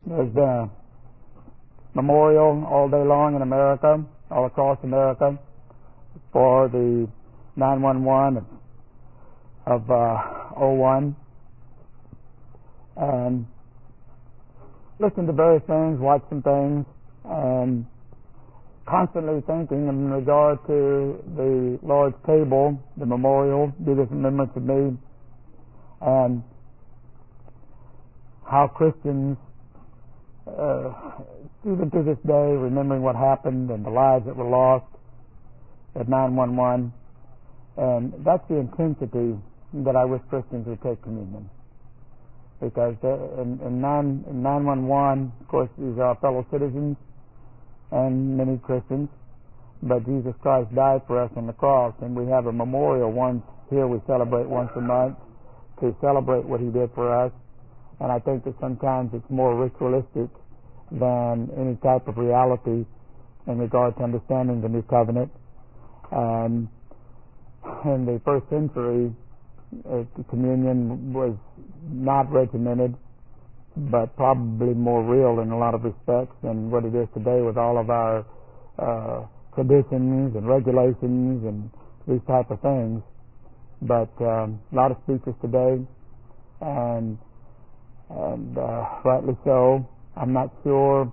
There's been a memorial all day long in America, all across America, for the 9/11 of '01, and listened to various things, watched some things, and constantly thinking in regard to the Lord's table, the memorial, do this in remembrance of me, and how Christians, even to this day, remembering what happened and the lives that were lost at 9/11, and that's the intensity that I wish Christians would take communion. Because in 9/11, of course, these are our fellow citizens and many Christians, but Jesus Christ died for us on the cross, and we have a memorial once here we celebrate once a month to celebrate what he did for us. And I think that sometimes it's more ritualistic than any type of reality in regard to understanding the new covenant. And in the first century, communion was not regimented, but probably more real in a lot of respects than what it is today with all of our traditions and regulations and these type of things. But a lot of speeches today, and rightly so. I'm not sure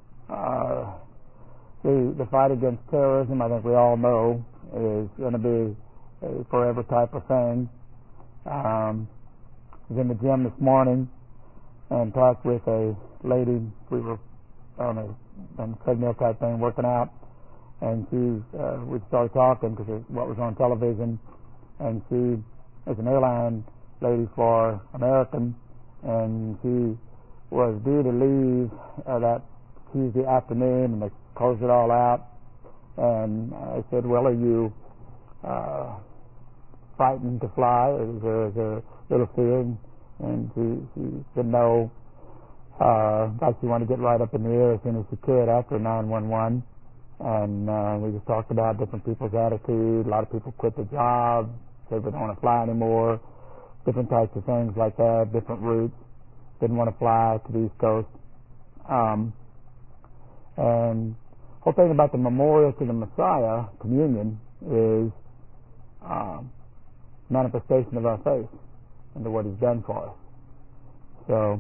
the fight against terrorism, I think we all know, is going to be a forever type of thing. I was in the gym this morning and talked with a lady. We were on a treadmill type thing working out, and we started talking because of what was on television, and she is an airline lady for American, and she was due to leave that Tuesday afternoon, and they closed it all out. And I said, well, are you frightened to fly? Is there a little fear? And she said no. Thought she wanted to get right up in the air as soon as she could after 9/11. And we just talked about different people's attitude. A lot of people quit their jobs, said they don't want to fly anymore, different types of things like that, different routes. Didn't want to fly to the East Coast. And the whole thing about the memorial to the Messiah, communion, is manifestation of our faith into what he's done for us. So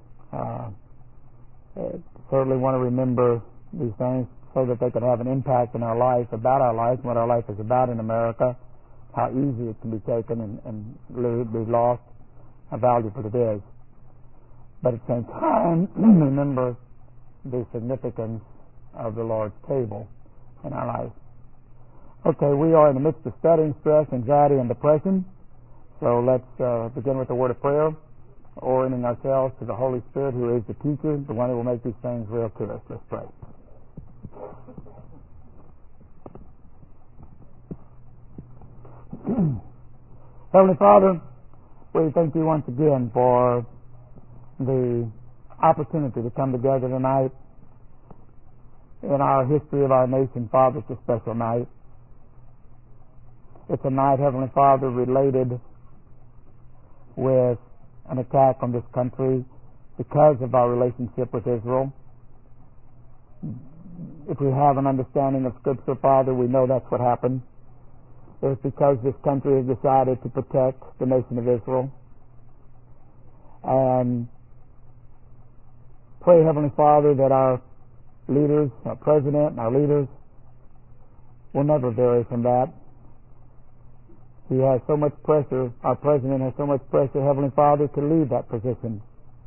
certainly want to remember these things so that they can have an impact in our life, about our life, what our life is about in America, how easy it can be taken and be lost, how valuable it is. But at the same time, remember the significance of the Lord's table in our life. Okay, we are in the midst of studying stress, anxiety, and depression. So let's begin with a word of prayer, orienting ourselves to the Holy Spirit, who is the teacher, the one who will make these things real to us. Let's pray. Heavenly Father, we thank you once again for the opportunity to come together tonight. In our history of our nation, Father, it's a special night. It's a night, Heavenly Father, related with an attack on this country because of our relationship with Israel. If we have an understanding of Scripture, Father, we know that's what happened. It's because this country has decided to protect the nation of Israel. And pray, Heavenly Father, that our leaders, our president and our leaders will never vary from that. He has so much pressure, our president has so much pressure, Heavenly Father, to leave that position,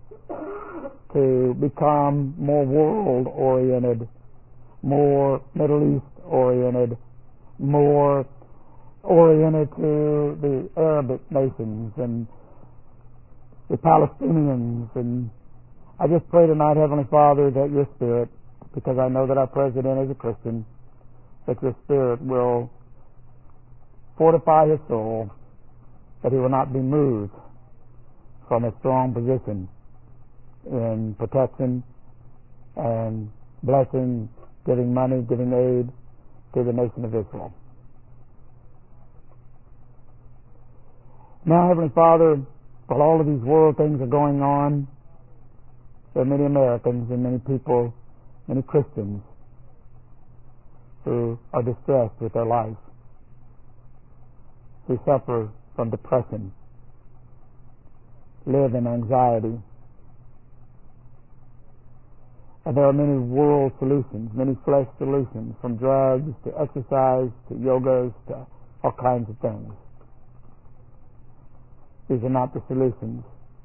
to become more world-oriented, more Middle East-oriented, more oriented to the Arabic nations and the Palestinians. And I just pray tonight, Heavenly Father, that your Spirit, because I know that our president is a Christian, that your Spirit will fortify his soul, that he will not be moved from a strong position in protection and blessing, giving money, giving aid to the nation of Israel. Now, Heavenly Father, while all of these world things are going on, there are many Americans and many people, many Christians, who are distressed with their life, who suffer from depression, live in anxiety. And there are many world solutions, many flesh solutions, from drugs to exercise to yogas to all kinds of things. These are not the solutions.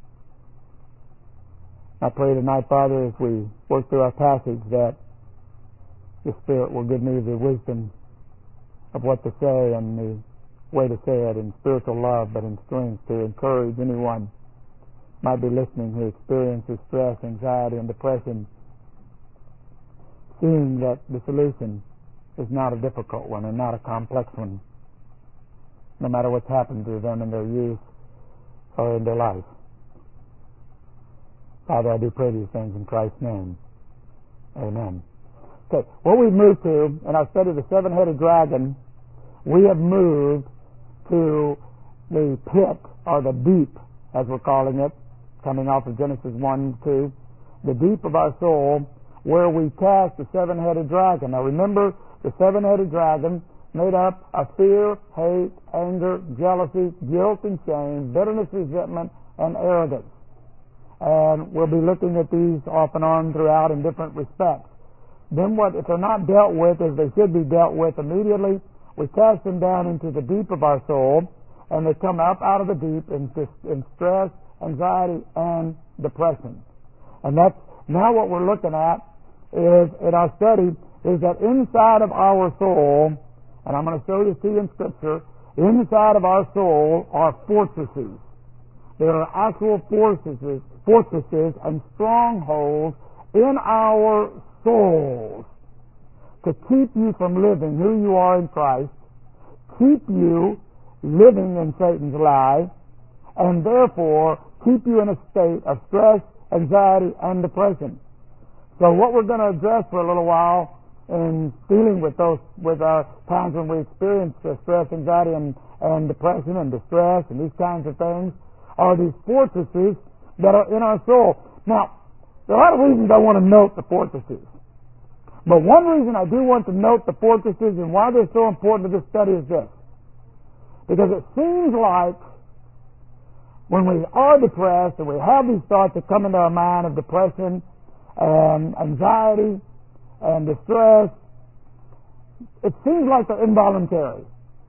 I pray tonight, Father, as we work through our passage, that the Spirit will give me the wisdom of what to say and the way to say it in spiritual love, but in strength, to encourage anyone who might be listening who experiences stress, anxiety, and depression, seeing that the solution is not a difficult one and not a complex one, no matter what's happened to them in their youth or in their life. Father, I do pray these things in Christ's name. Amen. Okay, what we've moved to in our study of the seven-headed dragon, we have moved to the pit, or the deep, as we're calling it, coming off of Genesis 1-2, the deep of our soul, where we cast the seven-headed dragon. Now remember, the seven-headed dragon made up of fear, hate, anger, jealousy, guilt and shame, bitterness, resentment, and arrogance. And we'll be looking at these off and on throughout in different respects. Then what, if they're not dealt with as they should be dealt with immediately, we cast them down into the deep of our soul, and they come up out of the deep in stress, anxiety, and depression. And that's now what we're looking at is, in our study, is that inside of our soul, and I'm going to show this to you in Scripture, inside of our soul are fortresses. There are actual fortresses and strongholds in our souls to keep you from living who you are in Christ, keep you living in Satan's lie, and therefore keep you in a state of stress, anxiety, and depression. So what we're going to address for a little while in dealing with those, with our times when we experience stress, anxiety, and depression and distress and these kinds of things, are these fortresses that are in our soul. Now, there are a lot of reasons I want to note the fortresses. But one reason I do want to note the fortresses and why they're so important to this study is this. Because it seems like when we are depressed and we have these thoughts that come into our mind of depression and anxiety and distress, it seems like they're involuntary.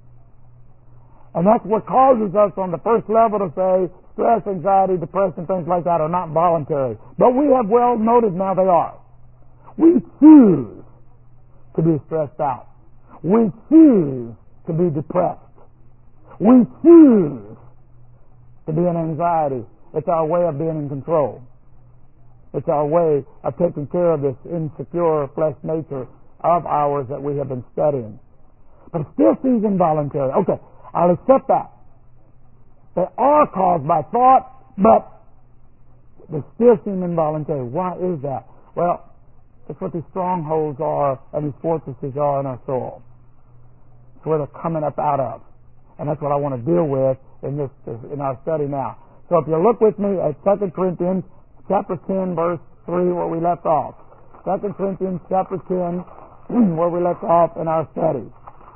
And that's what causes us on the first level to say stress, anxiety, depression, things like that are not voluntary. But we have well noted now they are. We choose to be stressed out. We choose to be depressed. We choose to be in anxiety. It's our way of being in control. It's our way of taking care of this insecure flesh nature of ours that we have been studying. But it still seems involuntary. Okay, I'll accept that. They are caused by thought, but they still seem involuntary. Why is that? Well, that's what these strongholds are and these fortresses are in our soul. It's where they're coming up out of. And that's what I want to deal with in our study now. So if you look with me at 2 Corinthians chapter 10, verse 3, where we left off. 2 Corinthians chapter 10, where we left off in our study.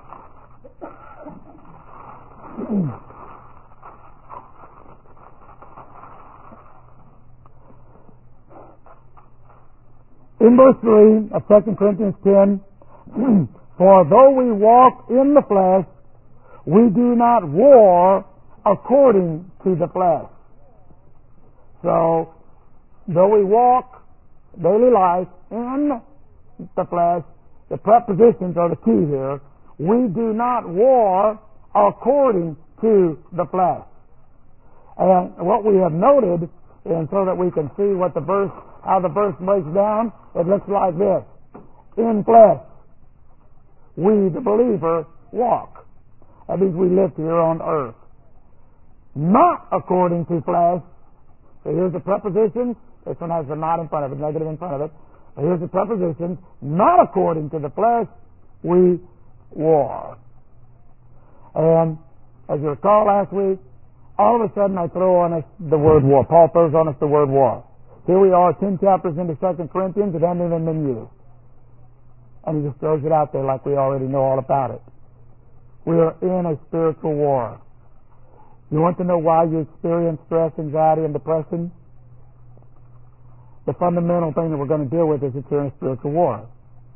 In verse 3 of 2 Corinthians 10, for though we walk in the flesh, we do not war according to the flesh. So, though we walk daily life in the flesh, the prepositions are the key here. We do not war according to the flesh. And what we have noted, and so that we can see what the verse, how the verse breaks down, it looks like this. In flesh, we, the believer, walk. That means we live here on earth. Not according to flesh. So here's the preposition. This one has a not in front of it, negative in front of it. But here's the preposition. Not according to the flesh, we war. And as you recall last week, all of a sudden I throw on us the word war. Paul throws on us the word war. Here we are 10 chapters into 2 Corinthians, it hasn't even been used. And he just throws it out there like we already know all about it. We are in a spiritual war. You want to know why you experience stress, anxiety, and depression? The fundamental thing that we're going to deal with is that you're in a spiritual war.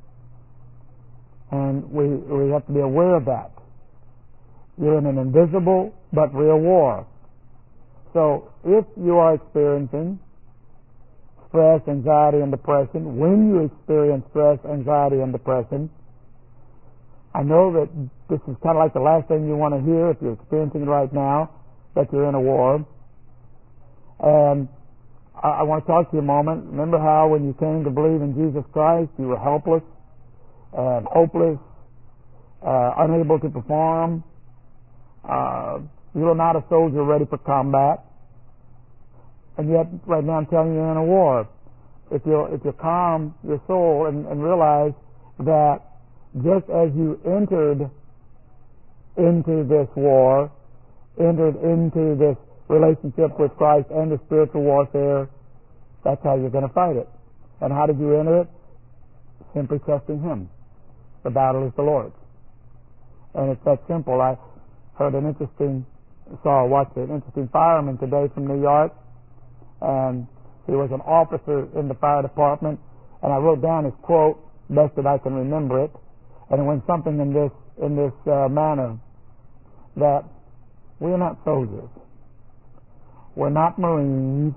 And we have to be aware of that. You're in an invisible but real war. So if you are experiencing stress, anxiety, and depression, when you experience stress, anxiety, and depression, I know that this is kind of like the last thing you want to hear if you're experiencing it right now, that you're in a war. And I want to talk to you a moment. Remember how when you came to believe in Jesus Christ, you were helpless and hopeless, unable to perform. You were not a soldier ready for combat. And yet, right now I'm telling you, you're in a war. If you calm your soul and realize that just as you entered into this war, entered into this relationship with Christ and the spiritual warfare, that's how you're going to fight it. And how did you enter it? Simply trusting Him. The battle is the Lord's. And it's that simple. I watched an interesting fireman today from New York, and he was an officer in the fire department, and I wrote down his quote, best that I can remember it, and it went something in this manner, that we are not soldiers. We're not Marines.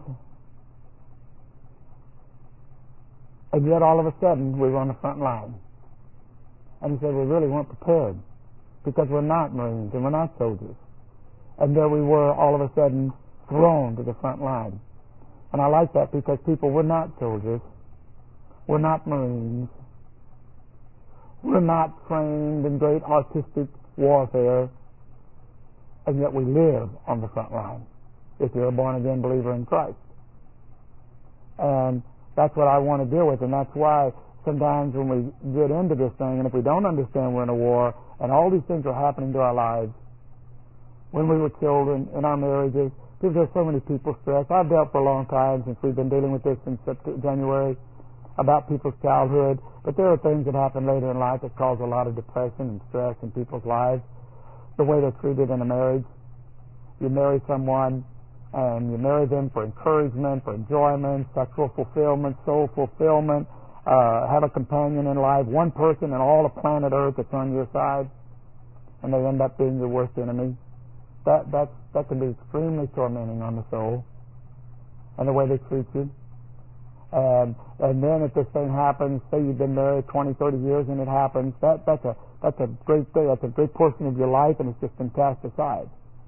And yet all of a sudden we were on the front line. And he said we really weren't prepared because we're not Marines and we're not soldiers. And there we were all of a sudden thrown to the front line. And I like that because people, we're not soldiers. We're not Marines. We're not trained in great artistic warfare. And yet we live on the front line if you're a born-again believer in Christ. And that's what I want to deal with, and that's why sometimes when we get into this thing, and if we don't understand we're in a war, and all these things are happening to our lives, when we were children, in our marriages, because there's so many people stressed. I've dealt for a long time, since we've been dealing with this since January, about people's childhood, but there are things that happen later in life that cause a lot of depression and stress in people's lives. The way they're treated in a marriage. You marry someone, and you marry them for encouragement, for enjoyment, sexual fulfillment, soul fulfillment, have a companion in life, one person in all of planet Earth that's on your side, and they end up being your worst enemy. That can be extremely tormenting on the soul, and the way they treat you. And then if this thing happens, say you've been married 20, 30 years and it happens, that's a great thing. That's a great portion of your life, and it's just been cast aside.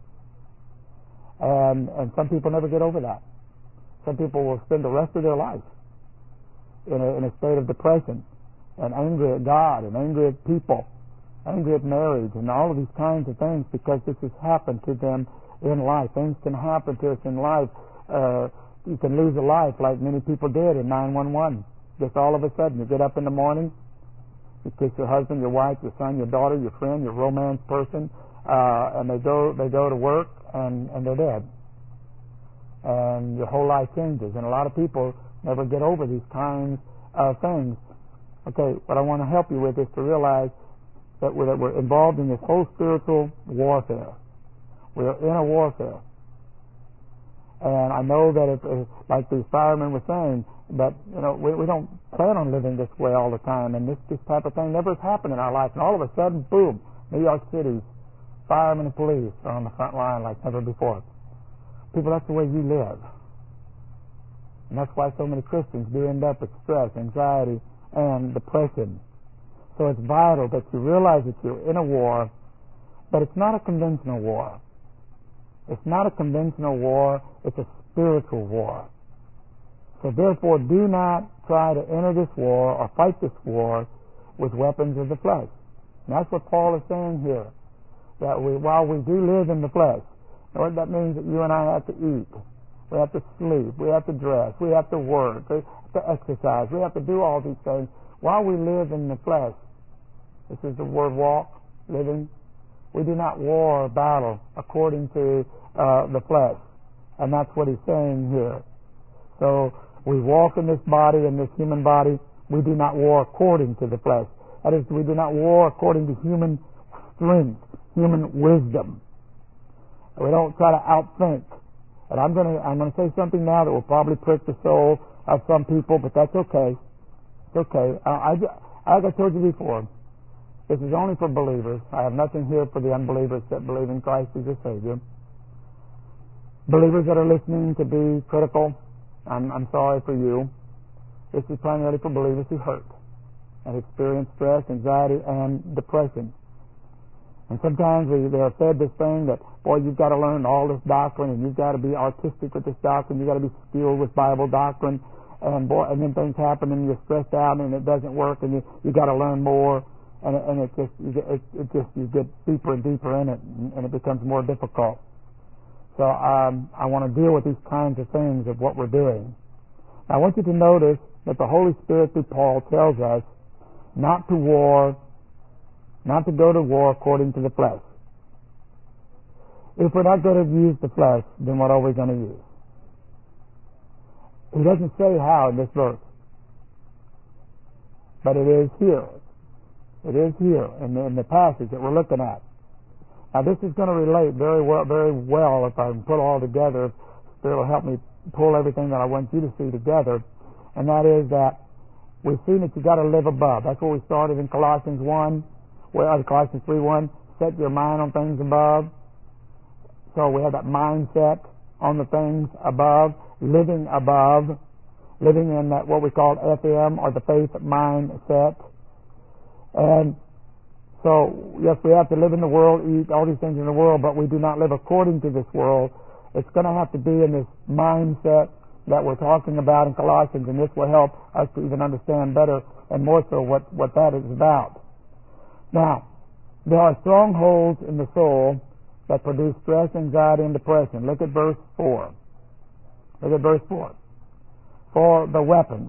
And some people never get over that. Some people will spend the rest of their life in a state of depression and angry at God and angry at people, angry at marriage and all of these kinds of things because this has happened to them in life. Things can happen to us in life. You can lose a life like many people did in 9/11. Just all of a sudden, you get up in the morning, you kiss your husband, your wife, your son, your daughter, your friend, your romance person, and they go to work and they're dead. And your whole life changes. And a lot of people never get over these kinds of things. Okay, what I want to help you with is to realize that we're involved in this whole spiritual warfare. We're in a warfare. And I know that if, like these firemen were saying, but we don't plan on living this way all the time, and this type of thing never has happened in our life. And all of a sudden, boom, New York City, firemen and police are on the front line like never before. People, that's the way you live. And that's why so many Christians do end up with stress, anxiety, and depression. So it's vital that you realize that you're in a war, but it's not a conventional war. It's not a conventional war, it's a spiritual war. So therefore, do not try to enter this war or fight this war with weapons of the flesh. And that's what Paul is saying here. That while we do live in the flesh, that means that you and I have to eat, we have to sleep, we have to dress, we have to work, we have to exercise, we have to do all these things. While we live in the flesh, this is the word walk, living, we do not war or battle according to the flesh. And that's what he's saying here. So We walk in this body, in this human body. We do not war according to the flesh. That is, we do not war according to human strength, human wisdom. We don't try to outthink. And I'm going to say something now that will probably prick the soul of some people, but that's okay. It's okay. Like I told you before, this is only for believers. I have nothing here for the unbelievers that believe in Christ as their Savior. Believers that are listening to be critical, I'm sorry for you. This is primarily for believers who hurt and experience stress, anxiety, and depression. And sometimes they are fed this thing that, boy, you've got to learn all this doctrine, and you've got to be artistic with this doctrine, you've got to be skilled with Bible doctrine, and boy, and then things happen, and you're stressed out, and it doesn't work, and you got to learn more, and it just you get deeper and deeper in it, and it becomes more difficult. So I want to deal with these kinds of things of what we're doing. Now, I want you to notice that the Holy Spirit through Paul tells us not to go to war according to the flesh. If we're not going to use the flesh, then what are we going to use? He doesn't say how in this verse, but it is here. It is here in the passage that we're looking at. Now, this is going to relate very well if I can put it all together. Spirit will help me pull everything that I want you to see together, and that is that we've seen that you got to live above. That's where we started in Colossians 1. Colossians 3:1, set your mind on things above. So we have that mindset on the things above, living in that what we call FM, or the faith mindset. And so, yes, we have to live in the world, eat all these things in the world, but we do not live according to this world. It's going to have to be in this mindset that we're talking about in Colossians, and this will help us to even understand better and more so what that is about. Now, there are strongholds in the soul that produce stress, anxiety, and depression. Look at verse 4. Look at verse 4. For the weapons.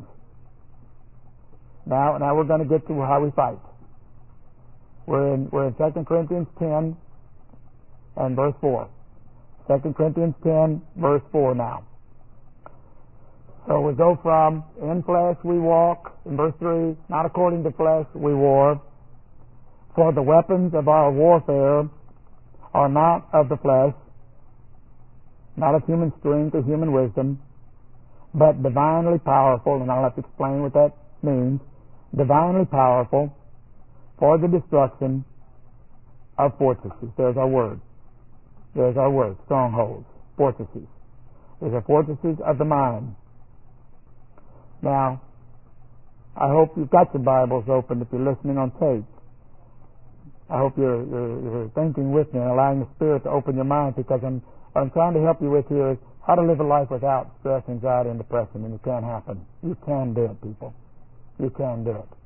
Now we're going to get to how we fight. We're in 2 Corinthians 10 and verse 4. 2 Corinthians 10, verse 4 now. So we go from in flesh we walk, in verse 3, not according to flesh we war. For the weapons of our warfare are not of the flesh, not of human strength or human wisdom, but divinely powerful, and I'll have to explain what that means, divinely powerful for the destruction of fortresses. There's our word. There's our word, strongholds, fortresses. These are fortresses of the mind. Now, I hope you've got your Bibles open if you're listening on tape. I hope you're thinking with me and allowing the Spirit to open your mind, because what I'm trying to help you with here is how to live a life without stress, anxiety, and depression, and it can happen. You can do it, people. You can do it.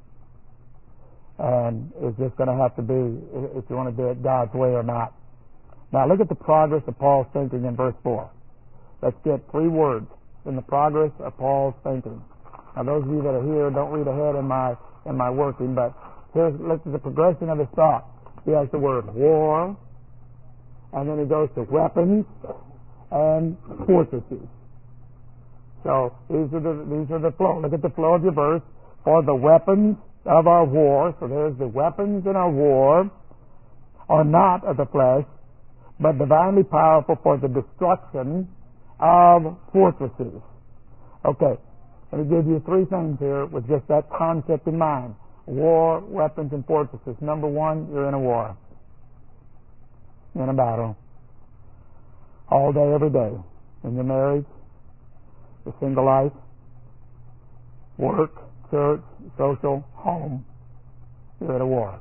And it's just going to have to be, if you want to do it God's way or not. Now look at the progress of Paul's thinking in verse 4. Let's get 3 words in the progress of Paul's thinking. Now those of you that are here, don't read ahead in my working, but look at the progression of his thought. He has the word war, and then he goes to weapons and fortresses. So these are the flow. Look at the flow of your verse. For the weapons of our war, so there's the weapons in our war, are not of the flesh, but divinely powerful for the destruction of fortresses. Okay, let me give you 3 things here with just that concept in mind. War, weapons, and fortresses. Number 1, you're in a war. You're in a battle. All day, every day. In your marriage, your single life, work, church, social, home. You're in a war.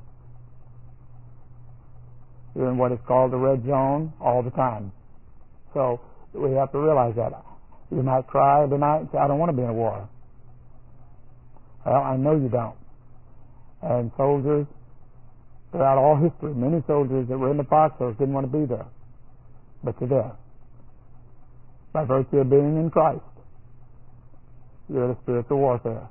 You're in what is called the red zone all the time. So we have to realize that. You might cry tonight and say, I don't want to be in a war. Well, I know you don't. And soldiers, throughout all history, many soldiers that were in the foxholes didn't want to be there. But you're there. By virtue of being in Christ, you're in a spiritual warfare.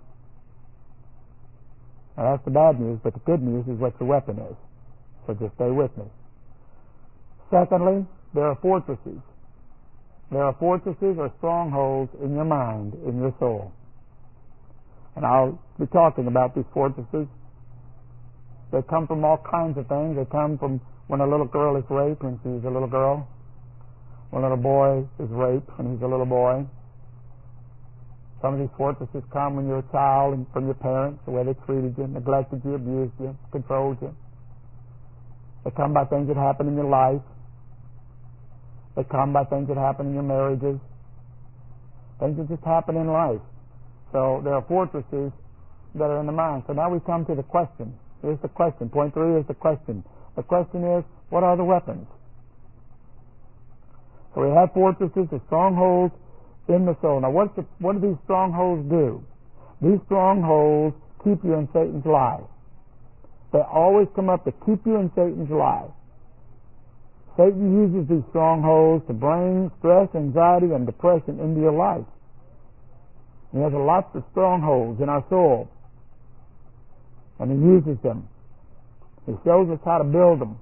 Now that's the bad news, but the good news is what your weapon is. So just stay with me. Secondly, there are fortresses. There are fortresses or strongholds in your mind, in your soul. And I'll be talking about these fortresses. They come from all kinds of things. They come from when a little girl is raped when she's a little girl. When a little boy is raped when he's a little boy. Some of these fortresses come when you're a child and from your parents, the way they treated you, neglected you, abused you, controlled you. They come by things that happen in your life. They come by things that happen in your marriages. Things that just happen in life. So there are fortresses that are in the mind. So now we come to the question. Here's the question. Point 3 is the question. The question is, what are the weapons? So we have fortresses, the strongholds in the soul. Now what do these strongholds do? These strongholds keep you in Satan's lie. They always come up to keep you in Satan's lie. Satan uses these strongholds to bring stress, anxiety, and depression into your life. He has lots of strongholds in our soul. And he uses them. He shows us how to build them.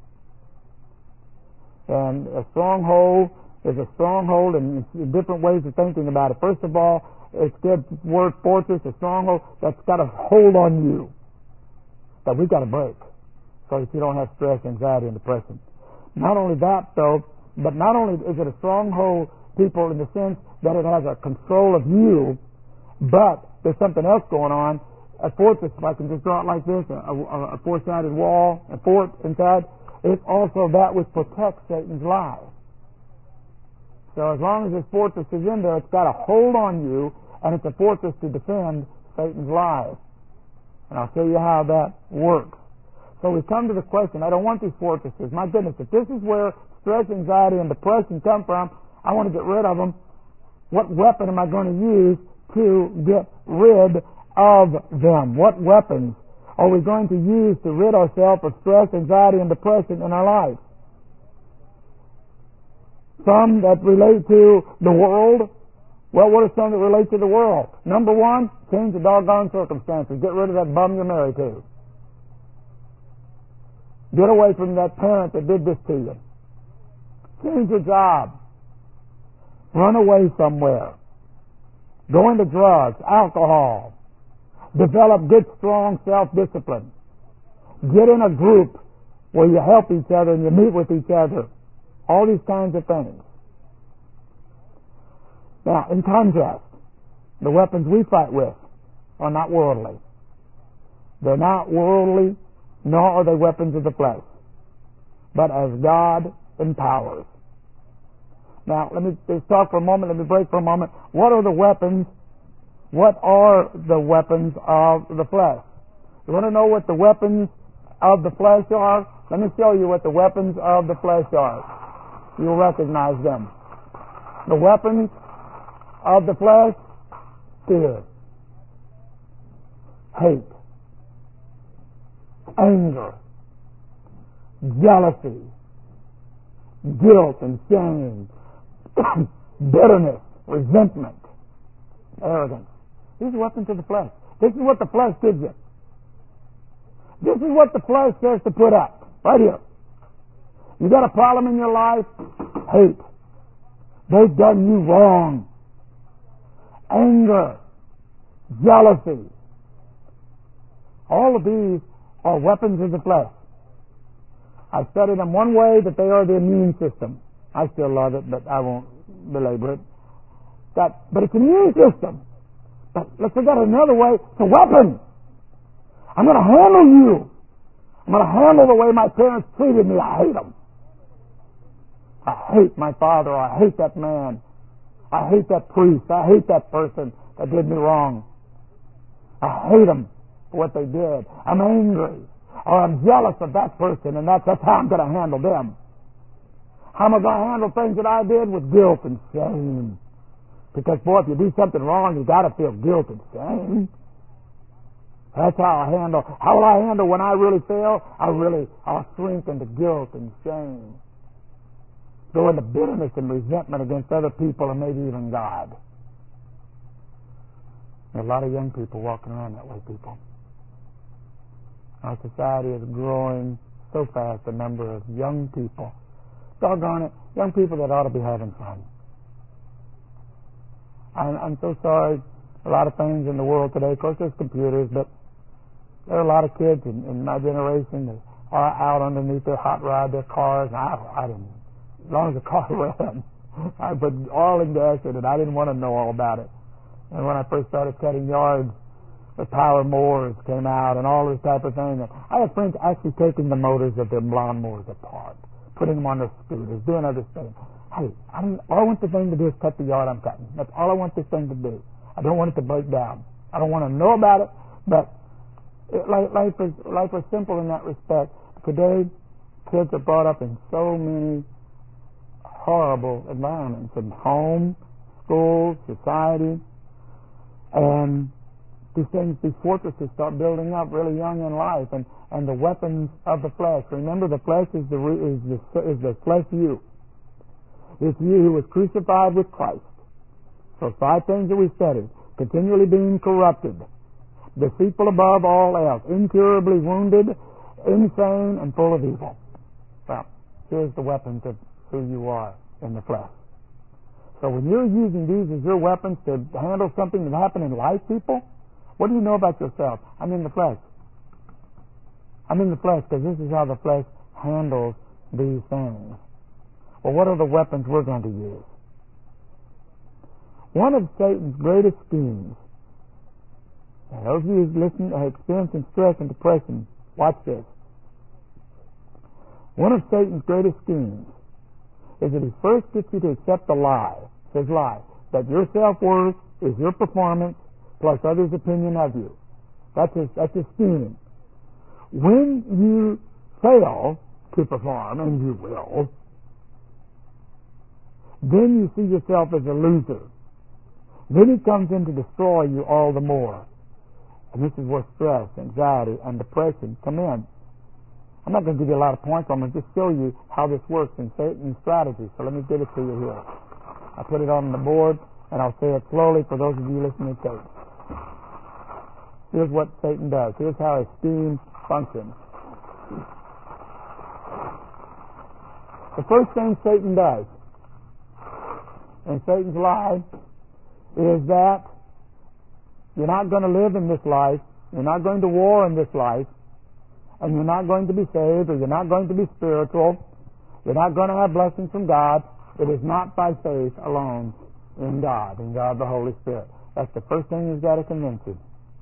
And a stronghold is a stronghold in different ways of thinking about it. First of all, it's the word fortress, a stronghold that's got a hold on you that we've got to break so that you don't have stress, anxiety, and depression. Not only that, though, but not only is it a stronghold, people, in the sense that it has a control of you, but there's something else going on. A fortress, if I can just draw it like this, a four-sided wall, a fort inside, it's also that which protects Satan's lie. So as long as this fortress is in there, it's got a hold on you, and it's a fortress to defend Satan's lies. And I'll show you how that works. So we come to the question, I don't want these fortresses. My goodness, if this is where stress, anxiety, and depression come from, I want to get rid of them. What weapon am I going to use to get rid of them? What weapons are we going to use to rid ourselves of stress, anxiety, and depression in our life? Some that relate to the world. Well, what are some that relate to the world? Number 1, change the doggone circumstances. Get rid of that bum you're married to. Get away from that parent that did this to you. Change your job. Run away somewhere. Go into drugs, alcohol. Develop good, strong self-discipline. Get in a group where you help each other and you meet with each other. All these kinds of things. Now, in contrast, the weapons we fight with are not worldly. They're not worldly, nor are they weapons of the flesh, but as God empowers. Now, let me just talk for a moment. Let me break for a moment. What are the weapons? What are the weapons of the flesh? You want to know what the weapons of the flesh are? Let me show you what the weapons of the flesh are. You'll recognize them. The weapons of the flesh: fear, hate, anger, jealousy, guilt and shame, bitterness, resentment, arrogance. These are weapons of the flesh. This is what the flesh gives you. This is what the flesh says to put up. Right here. You got a problem in your life? Hate. They've done you wrong. Anger. Jealousy. All of these are weapons of the flesh. I studied them one way, that they are the immune system. I still love it, but I won't belabor it. But it's an immune system. But let's look at it another way. It's a weapon. I'm going to handle you. I'm going to handle the way my parents treated me. I hate them. I hate my father. I hate that man. I hate that priest. I hate that person that did me wrong. I hate them for what they did. I'm angry. Or I'm jealous of that person, and that's how I'm going to handle them. How am I going to handle things that I did? With guilt and shame. Because, boy, if you do something wrong, you got to feel guilt and shame. That's how I handle. How will I handle when I really fail? I'll shrink into guilt and shame. Go into bitterness and resentment against other people and maybe even God. There are a lot of young people walking around that way, people. Our society is growing so fast, the number of young people. Doggone it, young people that ought to be having fun. I'm so sorry. A lot of things in the world today, of course, there's computers, but there are a lot of kids in my generation that are out underneath their hot rod, their cars. I didn't, as long as the car ran, I put oil and gas in it. I didn't want to know all about it. And when I first started cutting yards, the power mowers came out and all this type of thing. I had friends actually taking the motors of their lawnmowers apart, putting them on their scooters, doing other things. Hey, all I want the thing to do is cut the yard I'm cutting. That's all I want this thing to do. I don't want it to break down. I don't want to know about it, but life is simple in that respect. Today, kids are brought up in so many horrible environments, in home, school, society, and these things, these fortresses start building up really young in life, and the weapons of the flesh. Remember, the flesh is the flesh you. It's you who was crucified with Christ. So 5 things that we studied: continually being corrupted, deceitful above all else, incurably wounded, insane, and full of evil. Well, here's the weapons of who you are in the flesh. So when you're using these as your weapons to handle something that happened in life, people, what do you know about yourself? I'm in the flesh. I'm in the flesh because this is how the flesh handles these things. Well, what are the weapons we're going to use? One of Satan's greatest schemes, and those of you who listen are experiencing stress and depression, watch this. One of Satan's greatest schemes is that he first gets you to accept the lie, his lie, that your self-worth is your performance plus others' opinion of you. That's his scheme. When you fail to perform, and you will, then you see yourself as a loser. Then he comes in to destroy you all the more. And this is where stress, anxiety, and depression come in. I'm not going to give you a lot of points. I'm going to just show you how this works in Satan's strategy. So let me give it to you here. I put it on the board, and I'll say it slowly for those of you listening to tape. Here's what Satan does. Here's how his scheme functions. The first thing Satan does in Satan's lie is that you're not going to live in this life, you're not going to war in this life, and you're not going to be saved, or you're not going to be spiritual, you're not going to have blessings from God. It is not by faith alone in God the Holy Spirit. That's the first thing he's got to convince you.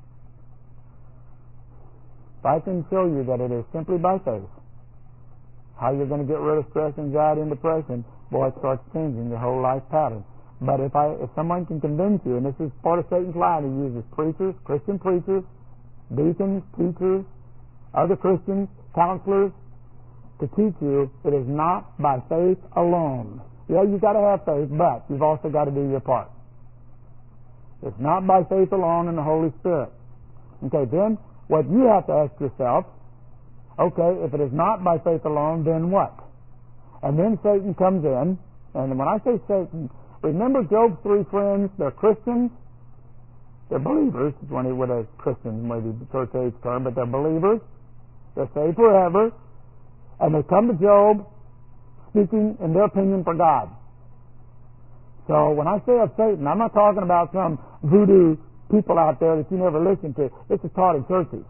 If I can show you that it is simply by faith, how you're going to get rid of stress, anxiety, and depression, boy, it starts changing your whole life pattern. But if someone can convince you, and this is part of Satan's lie, he uses preachers, Christian preachers, deacons, teachers, other Christians, counselors, to teach you it is not by faith alone. Yeah, you've got to have faith, but you've also got to do your part. It's not by faith alone in the Holy Spirit. Okay, then what you have to ask yourself, okay, if it is not by faith alone, then what? And then Satan comes in, and when I say Satan, remember Job's 3 friends, they're Christians, they're believers, is what a Christian, maybe the church age term, but they're believers, they're saved forever, and they come to Job speaking in their opinion for God. So when I say of Satan, I'm not talking about some voodoo people out there that you never listen to. This is taught in churches.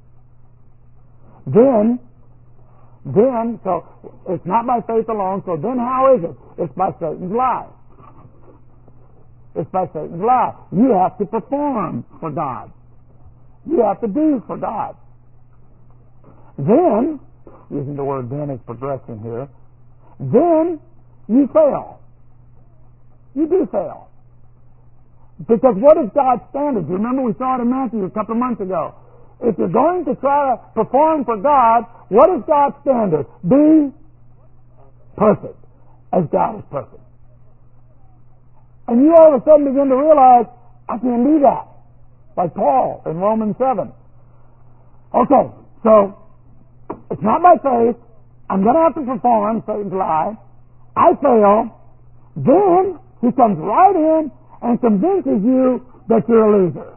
Then, so it's not by faith alone, so then how is it? It's by Satan's lie. It's by Satan's lie. You have to perform for God. You have to do for God. Then, using the word then as progression here, then you fail. You do fail. Because what is God's standard? You remember we saw it in Matthew a couple of months ago. If you're going to try to perform for God, what is God's standard? Be perfect, as God is perfect. And you all of a sudden begin to realize, I can't do that. Like Paul in Romans 7. Okay, so it's not by faith. I'm going to have to perform Satan's lie. I fail. Then he comes right in and convinces you that you're a loser.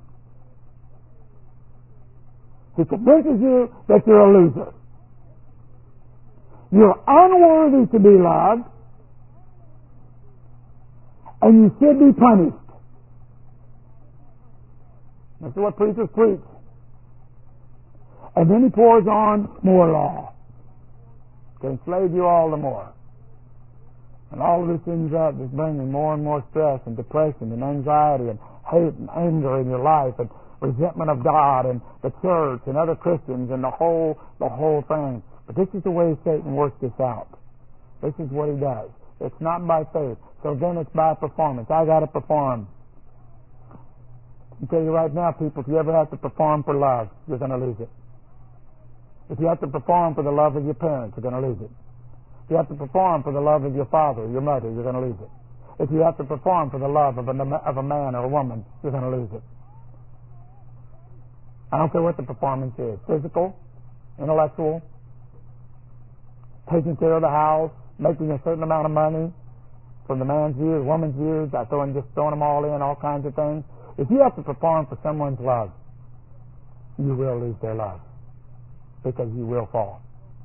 He convinces you that you're a loser. You're unworthy to be loved, and you should be punished. This is what preachers preach. And then he pours on more law to enslave you all the more. And all of this ends up just bringing more and more stress and depression and anxiety and hate and anger in your life and resentment of God and the church and other Christians and the whole thing. But this is the way Satan works this out. This is what he does. It's not by faith. So then it's by performance. I got to perform. I tell you right now, people, if you ever have to perform for love, you're going to lose it. If you have to perform for the love of your parents, you're going to lose it. If you have to perform for the love of your father or your mother, you're going to lose it. If you have to perform for the love of a man or a woman, you're going to lose it. I don't care what the performance is. Physical, intellectual, taking care of the house, making a certain amount of money from the man's view, the woman's view, throwing them all in, all kinds of things. If you have to perform for someone's love, you will lose their love because you will fall.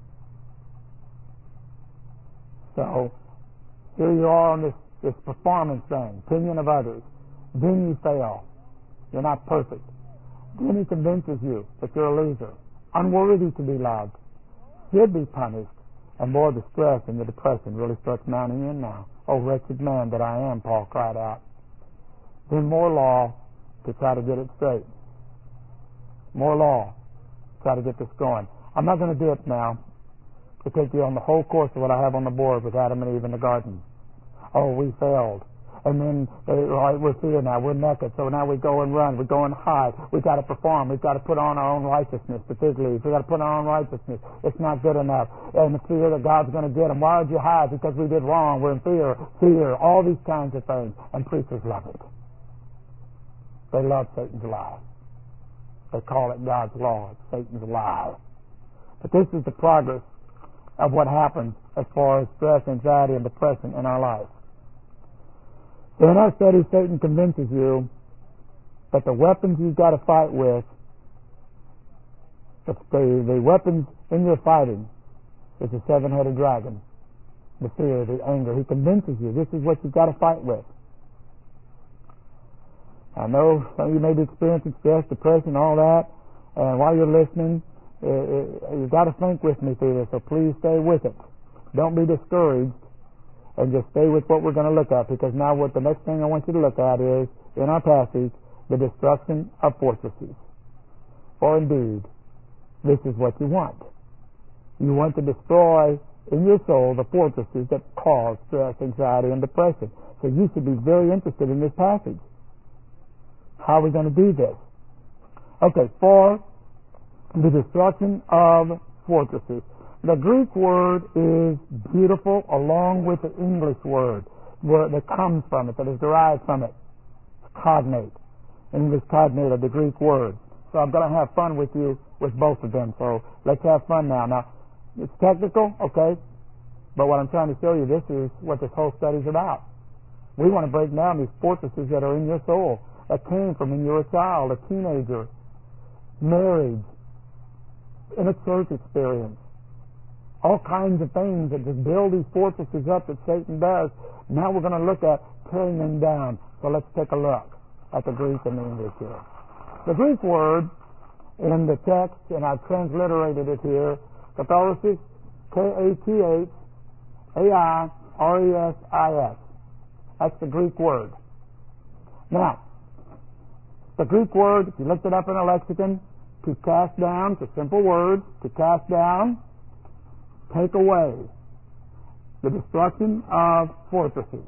So here you are on this performance thing, opinion of others. Then you fail. You're not perfect. Then he convinces you that you're a loser, unworthy to be loved, should be punished, and boy, the stress and the depression really starts mounting in now. Oh, wretched man that I am, Paul cried out. Then more law to try to get it straight. More law to try to get this going. I'm not going to do it now to take you on the whole course of what I have on the board with Adam and Eve in the garden. Oh, we failed. And then we're fear now. We're naked. So now we go and run. We go and hide. We've got to perform. We've got to put on our own righteousness, particularly. We've got to put on our own righteousness. It's not good enough. And the fear that God's going to get them. Why would you hide? Because we did wrong. We're in fear. All these kinds of things. And preachers love it. They love Satan's lie. They call it God's law. It's Satan's lie. But this is the progress of what happens as far as stress, anxiety, and depression in our life. So in our study, Satan convinces you that the weapons you've got to fight with, the weapons in your fighting, is the seven-headed dragon, the fear, the anger. He convinces you this is what you've got to fight with. I know some of you may be experiencing stress, depression, all that, and while you're listening, you've got to think with me through this, so please stay with it. Don't be discouraged, and just stay with what we're going to look at, because now what the next thing I want you to look at is, in our passage, the destruction of fortresses. For indeed, this is what you want. You want to destroy in your soul the fortresses that cause stress, anxiety, and depression. So you should be very interested in this passage. How are we going to do this? Okay, for the destruction of fortresses. The Greek word is beautiful along with the English word that comes from it, that is derived from it. It's cognate. English cognate of the Greek word. So I'm going to have fun with you with both of them. So let's have fun now. Now, it's technical, okay? But what I'm trying to show you, this is what this whole study is about. We want to break down these fortresses that are in your soul, that came from when you were a child, a teenager, marriage, in a church experience. All kinds of things that just build these fortresses up that Satan does. Now we're going to look at tearing them down. So let's take a look at the Greek and the English here. The Greek word in the text, and I've transliterated it here, katharsis, Katharsis. That's the Greek word. Now, the Greek word, if you looked it up in a lexicon, to cast down, it's a simple word, to cast down, take away, the destruction of fortresses.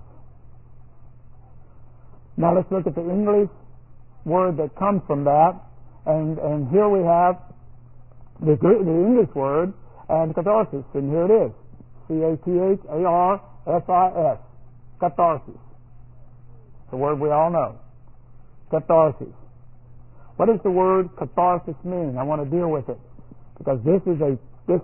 Now let's look at the English word that comes from that, and here we have the English word and katharsis, and here it is, Catharsis, katharsis, the word we all know, katharsis. What does the word catharsis mean? I want to deal with it because this is a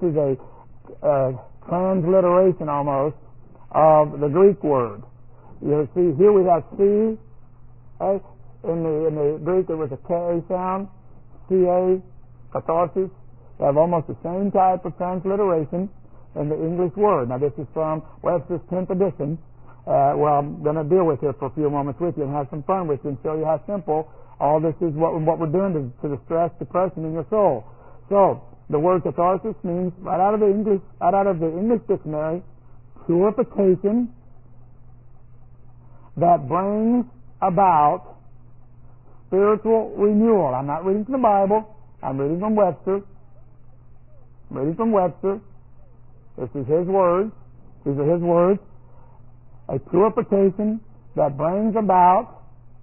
transliteration almost of the Greek word. You see, here we have C. In the Greek it was a K sound. C-A, catharsis. They have almost the same type of transliteration in the English word. Now this is from Webster's 10th edition, well, I'm going to deal with here for a few moments with you and have some fun with you and show you how simple all this is, what we're doing to the stress, depression in your soul. So, the word catharsis means, right out of the English dictionary, purification that brings about spiritual renewal. I'm not reading from the Bible. I'm reading from Webster. This is his words. These are his words. A purification that brings about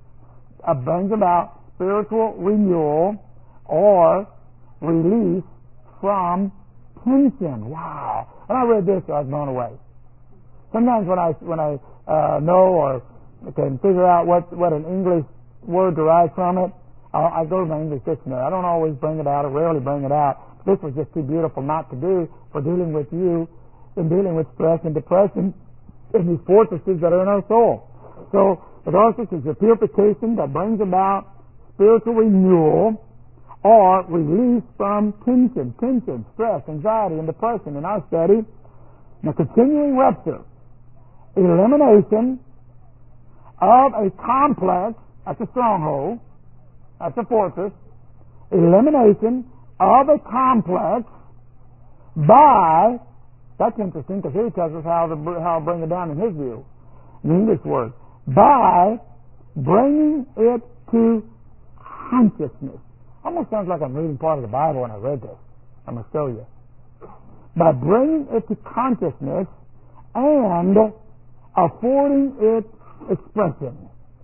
spiritual renewal or release from tension. Wow! When I read this, I was blown away. Sometimes when I know or can figure out what an English word derives from it, I go to my English dictionary. I don't always bring it out, or rarely bring it out. This was just too beautiful not to do for dealing with you in dealing with stress and depression in these fortresses that are in our soul. So, catharsis is a purification that brings about spiritual renewal or release from tension, stress, anxiety, and depression. In our study, now continuing Webster, elimination of a complex, that's a stronghold, that's a fortress, elimination of a complex by, that's interesting because here he tells us how to bring it down in his view, in the English word, by bringing it to consciousness. Almost sounds like I'm reading part of the Bible when I read this. I'm going to show you. By bringing it to consciousness and affording it expression.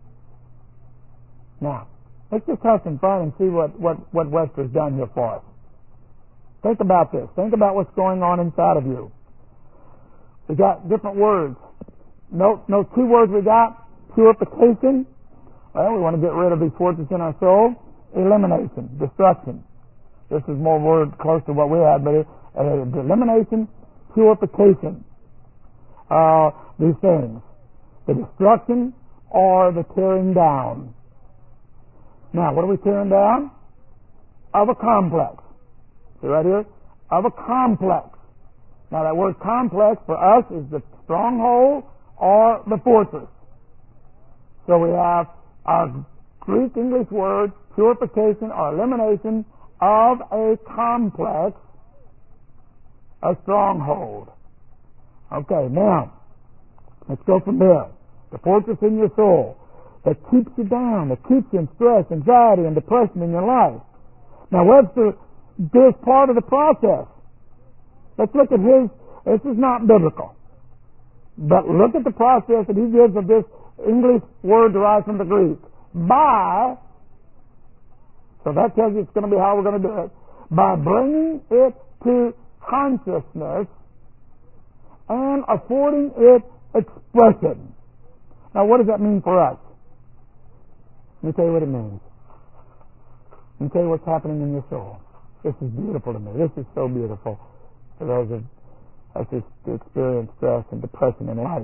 Now, let's just have some fun and see what Webster's done here for us. Think about this. Think about what's going on inside of you. We got different words. No two words we got. Purification. Well, we want to get rid of these forces in our soul. Elimination. Destruction. This is more word close to what we had, but elimination, purification. These things. The destruction or the tearing down. Now, what are we tearing down? Of a complex. See right here? Of a complex. Now, that word complex for us is the stronghold or the fortress. So we have our Greek English word, purification or elimination of a complex, a stronghold. Okay, now, let's go from there. The fortress in your soul that keeps you down, that keeps you in stress, anxiety, and depression in your life. Now, Webster does part of the process. Let's look at his, this is not biblical, but look at the process that he gives of this English word derived from the Greek. By, so that tells you it's going to be how we're going to do it, by bringing it to consciousness and affording it expression. Now, what does that mean for us? Let me tell you what it means. Let me tell you what's happening in your soul. This is beautiful to me. This is so beautiful for those of us who experience stress and depression in life.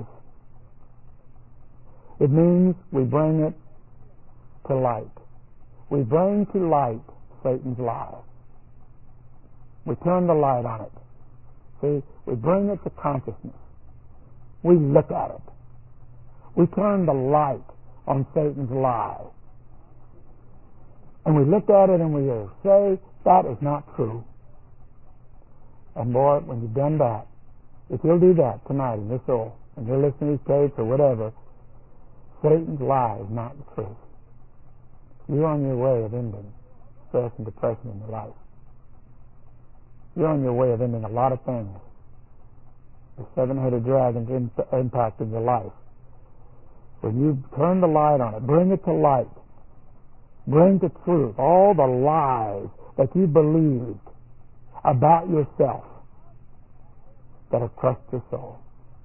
It means we bring it to light. We bring to light Satan's lie. We turn the light on it. See, we bring it to consciousness. We look at it. We turn the light on Satan's lie. And we look at it and we say, that is not true. And boy, when you've done that, if you'll do that tonight in your soul, and you're listening to these tapes or whatever, Satan's lie is not the truth. You're on your way of ending stress and depression in your life. You're on your way of ending a lot of things. The seven-headed dragon's impact in your life. When you turn the light on it, bring it to light. Bring to truth all the lies that you believed about yourself that have crushed your soul.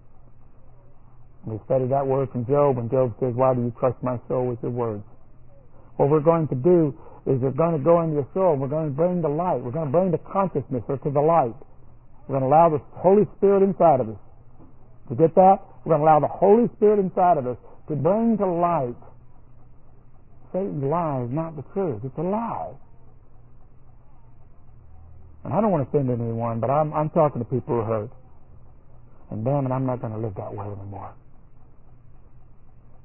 We studied that word from Job when Job says, why do you crush my soul with your words? What we're going to do is we're going to go into your soul and we're going to bring the light. We're going to bring the consciousness or to the light. We're going to allow the Holy Spirit inside of us. To get that? We're going to allow the Holy Spirit inside of us to bring to light. Satan's lie is not the truth. It's a lie. And I don't want to offend anyone, but I'm talking to people who are hurt. And damn it, I'm not going to live that way anymore.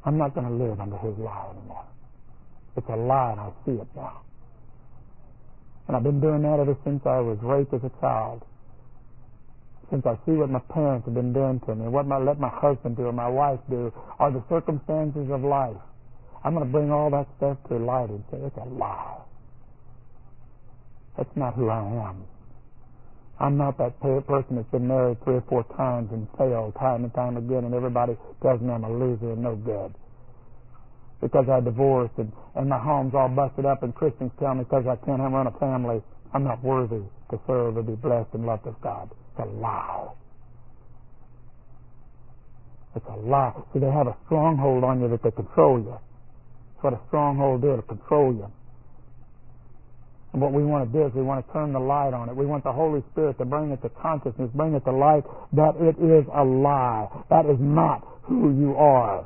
I'm not going to live under his lie anymore. It's a lie, and I see it now. And I've been doing that ever since I was raped as a child. Since I see what my parents have been doing to me, what I let my husband do or my wife do, or the circumstances of life, I'm going to bring all that stuff to light and say, it's a lie. That's not who I am. I'm not that person that's been married 3 or 4 times and failed time and time again, and everybody tells me I'm a loser and no good. Because I divorced and my home's all busted up, and Christians tell me because I can't run a family, I'm not worthy to serve or be blessed and loved of God. It's a lie. It's a lie. See, they have a stronghold on you that they control you. That's what a stronghold does, to control you. And what we want to do is we want to turn the light on it. We want the Holy Spirit to bring it to consciousness, bring it to light that it is a lie. That is not who you are.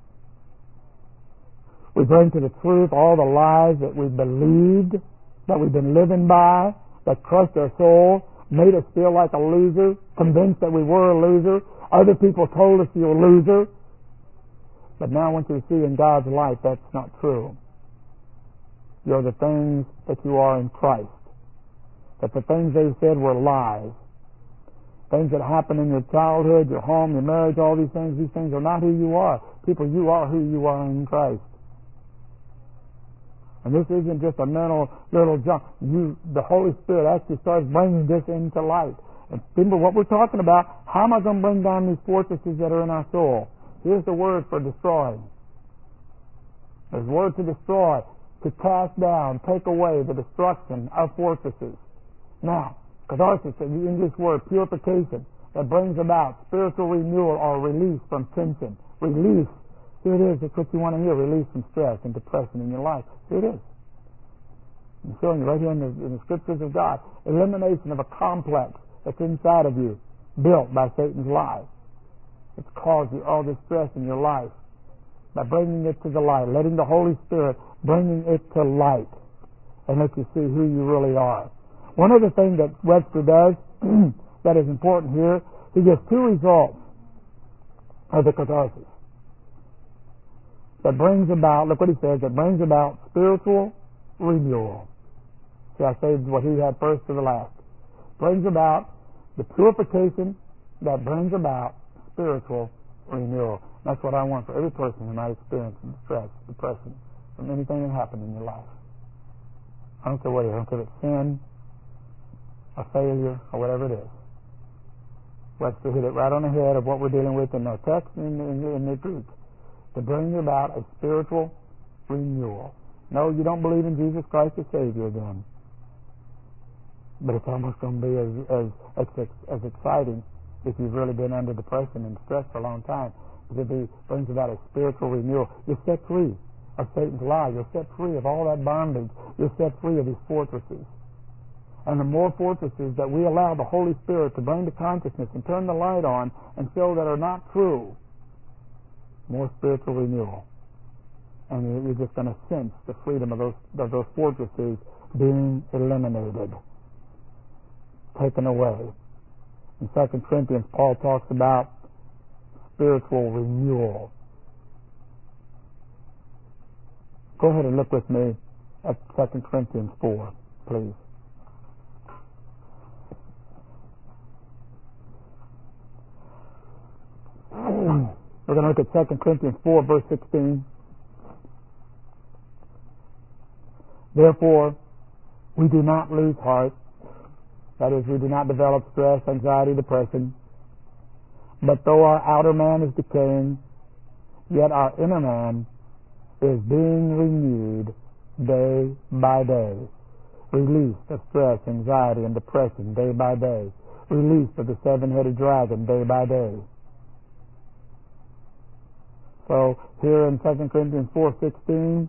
We bring to the truth all the lies that we believed, that we've been living by, that crushed our soul, made us feel like a loser, convinced that we were a loser. Other people told us you're a loser. But now once you see in God's light, that's not true. You're the things that you are in Christ. That the things they said were lies. Things that happened in your childhood, your home, your marriage, all these things are not who you are. People, you are who you are in Christ. And this isn't just a mental little jump. The Holy Spirit actually starts bringing this into light. And remember what we're talking about. How am I going to bring down these fortresses that are in our soul? Here's the word for destroying. There's the word to destroy, to cast down, take away, the destruction of fortresses. Now, catharsis, the English word, purification, that brings about spiritual renewal or release from tension. Release. Here it is. That's what you want to hear. Release from stress and depression in your life. Here it is. I'm showing you right here in the Scriptures of God. Elimination of a complex that's inside of you, built by Satan's lies. It's caused you all this stress in your life. By bringing it to the light, letting the Holy Spirit bringing it to light, and let you see who you really are. One other thing that Webster does that is important here, he gives 2 results of the catharsis. That brings about, look what he says, that brings about spiritual renewal. See, I saved what he had first to the last. Brings about the purification that brings about spiritual renewal. That's what I want for every person who might experience stress, depression, from anything that happened in your life. I don't care what it is. I don't care if it's sin, a failure, or whatever it is. Webster hit it right on the head of what we're dealing with in the text and in the Greek. To bring about a spiritual renewal. No, you don't believe in Jesus Christ as Savior then. But it's almost going to be as exciting if you've really been under depression and stress for a long time. It brings about a spiritual renewal. You're set free of Satan's lie. You're set free of all that bondage. You're set free of these fortresses. And the more fortresses that we allow the Holy Spirit to bring to consciousness and turn the light on and show that are not true, more spiritual renewal. And you're just going to sense the freedom of those fortresses being eliminated, taken away. In 2 Corinthians, Paul talks about spiritual renewal. Go ahead and look with me at 2 Corinthians 4, please. We're going to look at 2 Corinthians 4, verse 16. Therefore, we do not lose heart. That is, we do not develop stress, anxiety, depression. But though our outer man is decaying, yet our inner man is being renewed day by day. Release of stress, anxiety, and depression day by day. Release of the 7-headed dragon day by day. So here in 2 Corinthians 4:16,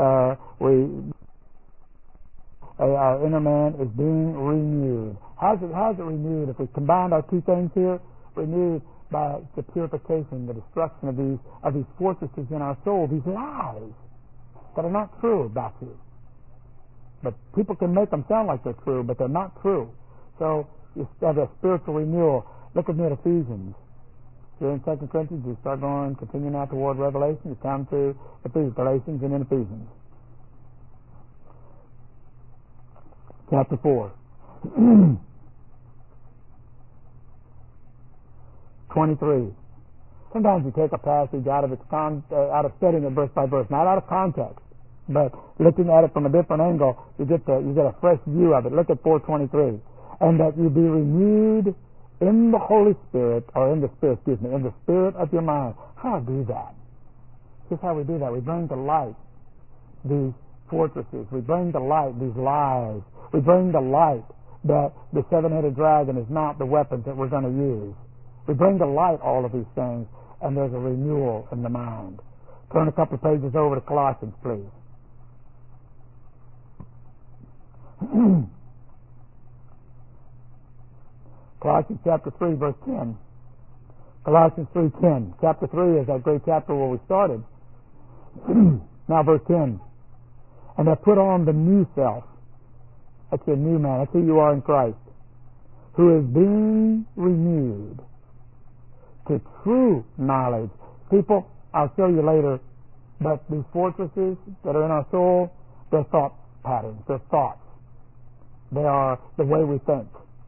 our inner man is being renewed. How's it renewed? If we combine our 2 things here, renewed by the purification, the destruction of these fortresses in our soul, these lies that are not true about you. But people can make them sound like they're true, but they're not true. So you have a spiritual renewal. Look at me at Ephesians you're in 2 Corinthians, you start going, continue now toward Revelation, you come to Galatians and then Ephesians. Chapter 4. 23. Sometimes you take a passage out of studying it verse by verse, not out of context, but looking at it from a different angle, you get a fresh view of it. Look at 4:23, and that you be renewed in the Holy Spirit, or in the spirit of your mind. How do we do that? Here's how we do that. We bring to light these fortresses. We bring to light these lies. We bring to light that the seven-headed dragon is not the weapon that we're going to use. We bring to light all of these things, and there's a renewal in the mind. Turn a couple of pages over to Colossians, please. Colossians chapter 3, verse 10. Colossians 3:10. Chapter 3 is that great chapter where we started. Now verse 10. And have put on the new self. That's your new man. That's who you are in Christ. Who is being renewed to true knowledge. People, I'll show you later, but these fortresses that are in our soul, they're thought patterns. They're thoughts. They are the way we think.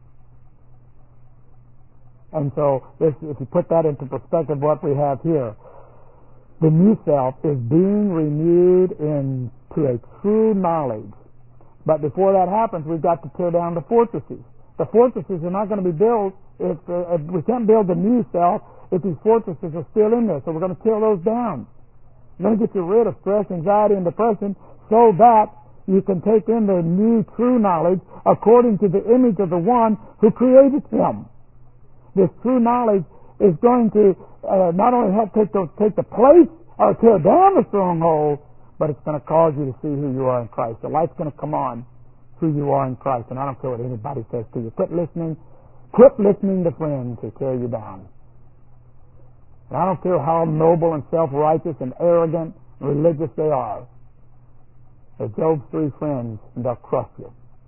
And so if you put that into perspective, what we have here, the new self is being renewed into a true knowledge. But before that happens, we've got to tear down the fortresses. The fortresses are not going to be built if we can't build the new self if these fortresses are still in there. So we're going to tear those down. We're going to get you rid of stress, anxiety, and depression so that you can take in the new true knowledge according to the image of the one who created them. This true knowledge is going to not only help take the place or tear down the stronghold, but it's going to cause you to see who you are in Christ. The light's going to come on who you are in Christ. And I don't care what anybody says to you. Quit listening to friends who tear you down. And I don't care how noble and self-righteous and arrogant and religious they are. They're Job's 3 friends, and they'll crush you.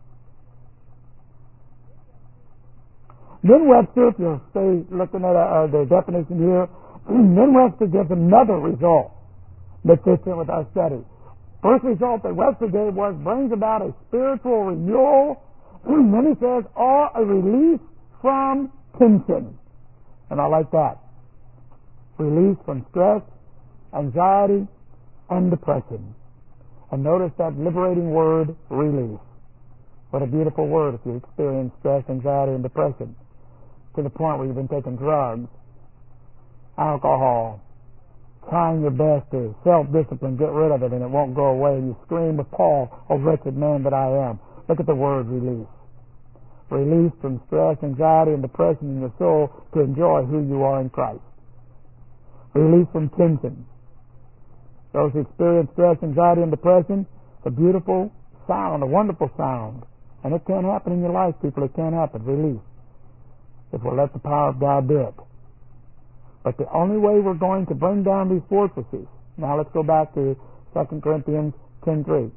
Then Webster, if you'll stay looking at the definition here, then Webster gives another result that fits in with our study. First result that Webster gave brings about a spiritual renewal. Then he says, or a release from tension. And I like that. Release from stress, anxiety, and depression. And notice that liberating word, release. What a beautiful word if you experience stress, anxiety, and depression to the point where you've been taking drugs, alcohol, trying your best to self-discipline, get rid of it, and it won't go away, and you scream with Paul, "Oh, wretched man that I am." Look at the word release. Release from stress, anxiety, and depression in your soul to enjoy who you are in Christ. Release from tension. Those who experience stress, anxiety, and depression, it's a beautiful sound, a wonderful sound. And it can happen in your life, people. It can happen. Release. If we'll let the power of God do it. But the only way we're going to bring down these fortresses. Now let's go back to 2 Corinthians 10:3.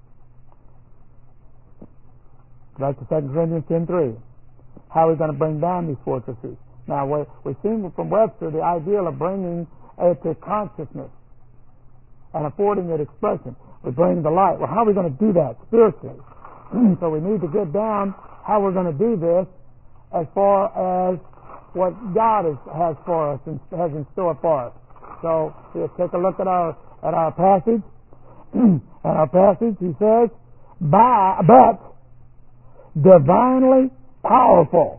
Back to 2 Corinthians 10:3. How are we going to bring down these fortresses? Now we've seen from Webster the ideal of bringing it to consciousness and affording it expression. We bring the light. Well, how are we going to do that spiritually? So we need to get down how we're going to do this as far as what God has for us and has in store for us. So let's take a look at our passage. And our passage, he says, but divinely powerful.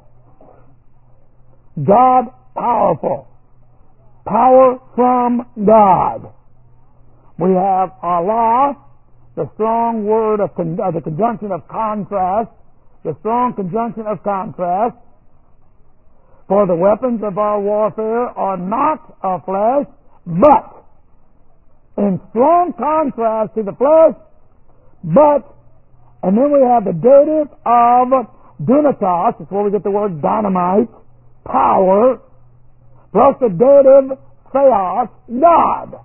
God powerful. Power from God. We have Allah, the strong word of the conjunction of contrast, the strong conjunction of contrast. For the weapons of our warfare are not of flesh, but in strong contrast to the flesh, and then we have the dative of dunatos, that's where we get the word dynamite, power, plus the dative theos, God.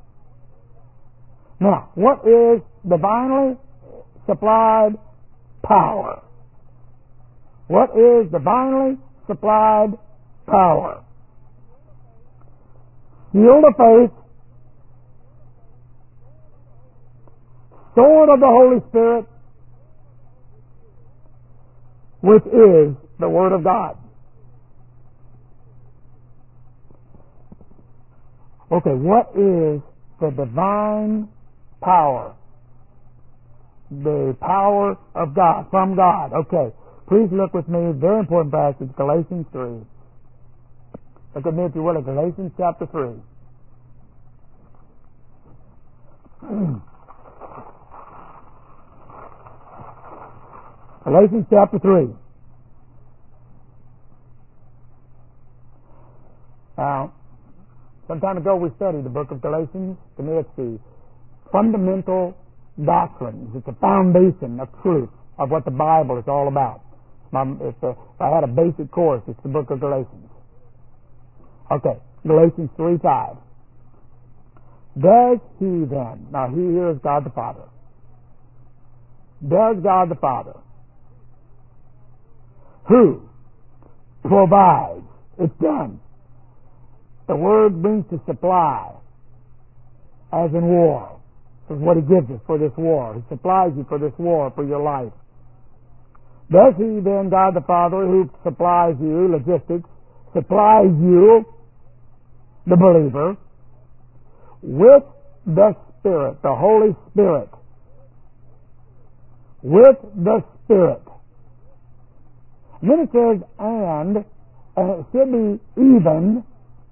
Now, what is divinely supplied power? What is divinely supplied power? shield of faith, sword of the Holy Spirit, which is the Word of God. Okay, what is the divine power? The power of God, from God. Okay, please look with me, very important passage, Galatians 3. Look with me, if you will, at Galatians chapter 3. Galatians chapter 3. Now, some time ago we studied the book of Galatians. To me it's the fundamental doctrines. It's a foundation of truth of what the Bible is all about. If I had a basic course, it's the book of Galatians. Okay, Galatians 3:5. Does he then, now he here is God the Father. Does God the Father, who provides, it's done. The word means to supply, as in war. This is what he gives us for this war. He supplies you for this war, for your life. Does he then, God the Father, who supplies you, logistics, supplies you, the believer, with the Spirit, the Holy Spirit, with the Spirit. And then it says, and it should be even,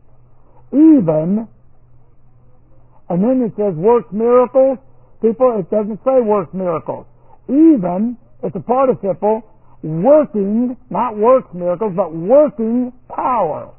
and then it says works miracles. People, it doesn't say works miracles. Even, it's a participle, working, not works miracles, but working power.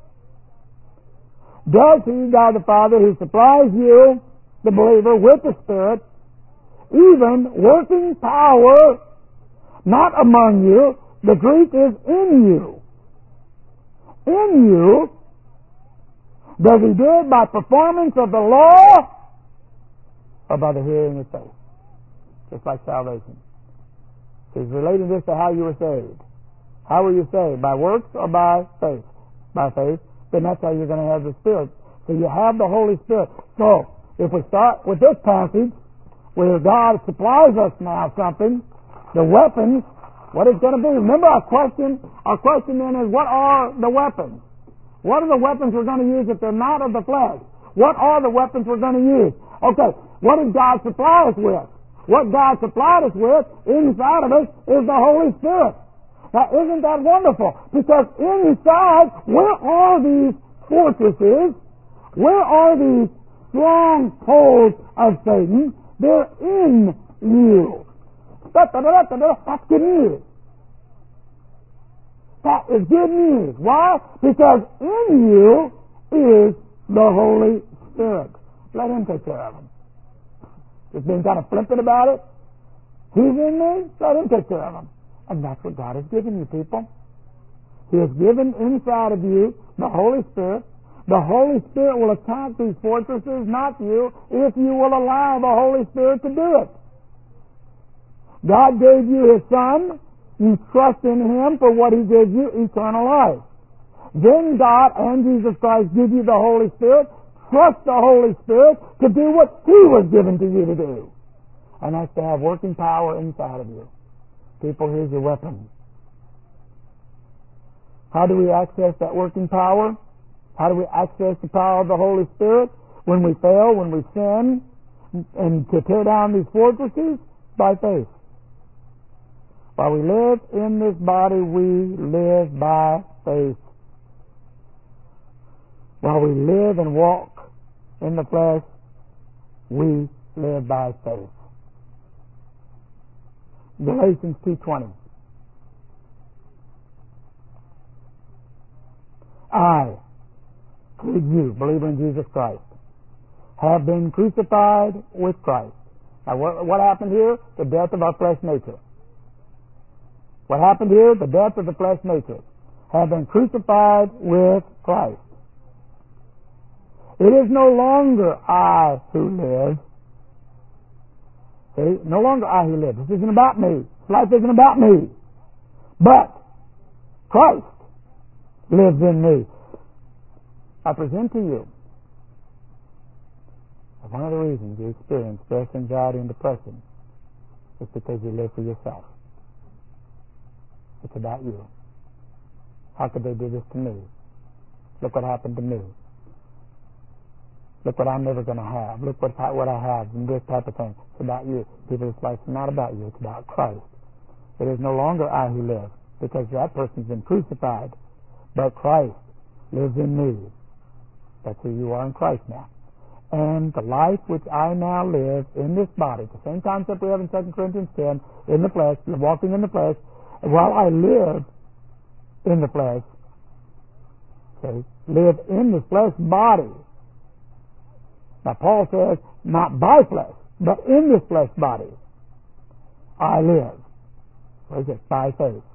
Does he, God the Father, who supplies you, the believer, with the Spirit, even working power, not among you, the Greek is in you. In you, does he do it by performance of the law or by the hearing of faith? Just like salvation. He's relating this to how you were saved. How were you saved? By works or by faith? By faith. Then that's how you're going to have the Spirit. So you have the Holy Spirit. So, if we start with this passage, where God supplies us now something, the weapons, what is going to be? Remember our question? Our question then is, what are the weapons? What are the weapons we're going to use if they're not of the flesh? What are the weapons we're going to use? Okay, what does God supply us with? What God supplied us with inside of us is the Holy Spirit. Now, isn't that wonderful? Because inside, where are these fortresses? Where are these strongholds of Satan? They're in you. That's good news. That is good news. Why? Because in you is the Holy Spirit. Let him take care of them. Just being kind of flippant about it. He's in me, let him take care of them. And that's what God has given you, people. He has given inside of you the Holy Spirit. The Holy Spirit will attack these fortresses, not you, if you will allow the Holy Spirit to do it. God gave you His Son. You trust in Him for what He gives you, eternal life. Then God and Jesus Christ give you the Holy Spirit. Trust the Holy Spirit to do what He was given to you to do. And that's to have working power inside of you. People, here's your weapon. How do we access that working power? How do we access the power of the Holy Spirit? When we fail, when we sin, and to tear down these fortresses? By faith. While we live in this body, we live by faith. While we live and walk in the flesh, we live by faith. Galatians 2:20. I, you, believer in Jesus Christ, have been crucified with Christ. Now what happened here? The death of our flesh nature. What happened here? The death of the flesh nature. Have been crucified with Christ. It is no longer I who live. See? No longer I who live. This isn't about me. Life isn't about me. But Christ lives in me. I present to you one of the reasons you experience stress, anxiety, and depression is because you live for yourself. It's about you. How could they do this to me? Look what happened to me. Look what I'm never going to have. Look what I have, and this type of thing. It's about you. People's life is not about you. It's about Christ. It is no longer I who live, because that person's been crucified. But Christ lives in me. That's who you are in Christ now. And the life which I now live in this body, the same concept we have in 2 Corinthians 10, in the flesh, walking in the flesh, while I live in the flesh, live in the flesh body. Now Paul says, not by flesh, but in this flesh body, I live. What is it? By faith.